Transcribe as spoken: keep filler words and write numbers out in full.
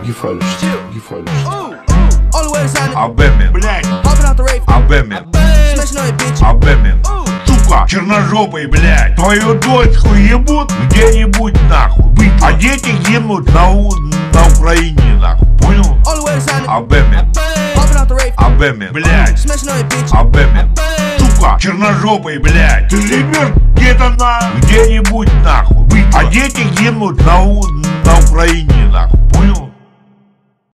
gefällt, gefällt. Абэмин, блядь, Абэмин, Абэмин, сука, черножопый, блядь, твою дочку ебут где-нибудь нахуй, а дети гибнут на, на Украине нахуй, понял? Абэмин, Абэмин, блядь, Абэмин, сука, черножопый, блядь, ты ебешь где-то на где-нибудь нахуй, а дети гибнут на, на Украине нахуй.